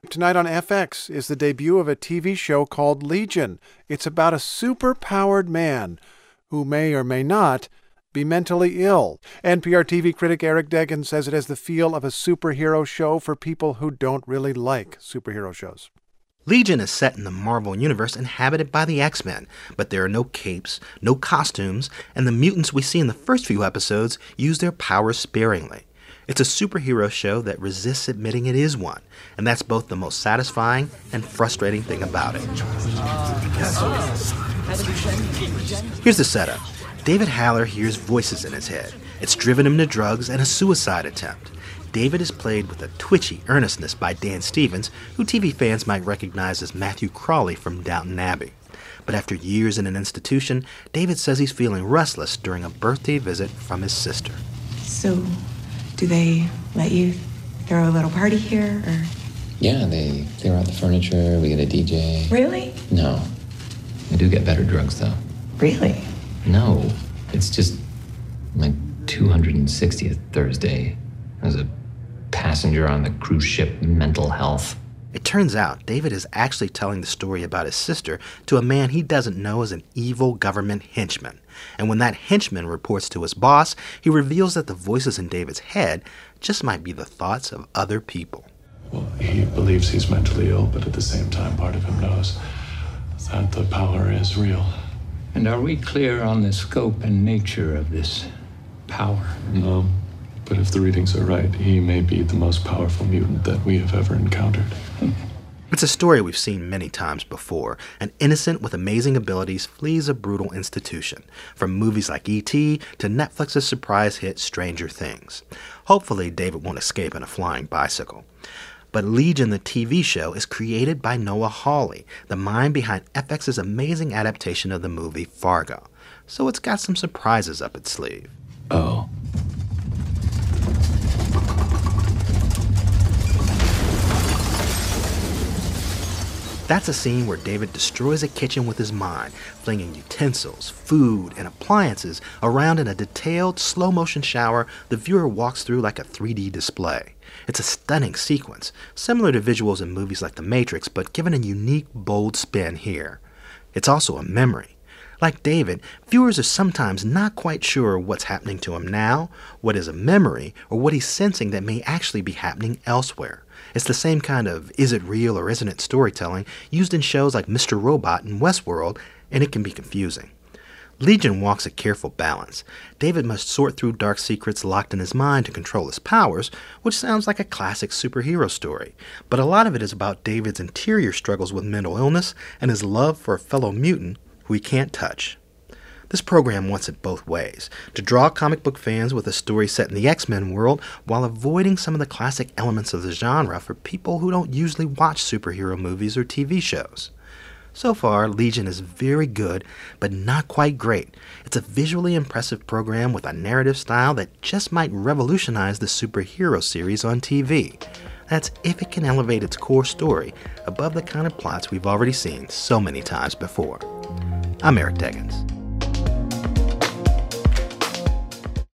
Tonight on FX is the debut of a TV show called Legion. It's about a super-powered man who may or may not be mentally ill. NPR TV critic Eric Deggans says it has the feel of a superhero show for people who don't really like superhero shows. Legion is set in the Marvel Universe inhabited by the X-Men, but there are no capes, no costumes, and the mutants we see in the first few episodes use their powers sparingly. It's a superhero show that resists admitting it is one, and that's both the most satisfying and frustrating thing about it. Here's the setup. David Haller hears voices in his head. It's driven him to drugs and a suicide attempt. David is played with a twitchy earnestness by Dan Stevens, who TV fans might recognize as Matthew Crawley from Downton Abbey. But after years in an institution, David says he's feeling restless during a birthday visit from his sister. So, do they let you throw a little party here, or? Yeah, they clear out the furniture, we get a DJ. Really? No. I do get better drugs, though. Really? No. It's just my 260th Thursday as a passenger on the cruise ship Mental Health. It turns out David is actually telling the story about his sister to a man he doesn't know as an evil government henchman. And when that henchman reports to his boss, he reveals that the voices in David's head just might be the thoughts of other people. Well, he believes he's mentally ill, but at the same time, part of him knows that the power is real. And are we clear on the scope and nature of this power? No. But if the readings are right, he may be the most powerful mutant that we have ever encountered. It's a story we've seen many times before. An innocent with amazing abilities flees a brutal institution, from movies like E.T. to Netflix's surprise hit Stranger Things. Hopefully, David won't escape in a flying bicycle. But Legion, the TV show, is created by Noah Hawley, the mind behind FX's amazing adaptation of the movie Fargo. So it's got some surprises up its sleeve. Oh. That's a scene where David destroys a kitchen with his mind, flinging utensils, food, and appliances around in a detailed, slow-motion shower the viewer walks through like a 3D display. It's a stunning sequence, similar to visuals in movies like The Matrix, but given a unique, bold spin here. It's also a memory. Like David, viewers are sometimes not quite sure what's happening to him now, what is a memory, or what he's sensing that may actually be happening elsewhere. It's the same kind of is it real or isn't it storytelling used in shows like Mr. Robot and Westworld, and it can be confusing. Legion walks a careful balance. David must sort through dark secrets locked in his mind to control his powers, which sounds like a classic superhero story. But a lot of it is about David's interior struggles with mental illness and his love for a fellow mutant who he can't touch. This program wants it both ways, to draw comic book fans with a story set in the X-Men world while avoiding some of the classic elements of the genre for people who don't usually watch superhero movies or TV shows. So far, Legion is very good, but not quite great. It's a visually impressive program with a narrative style that just might revolutionize the superhero series on TV. That's if it can elevate its core story above the kind of plots we've already seen so many times before. I'm Eric Deggans.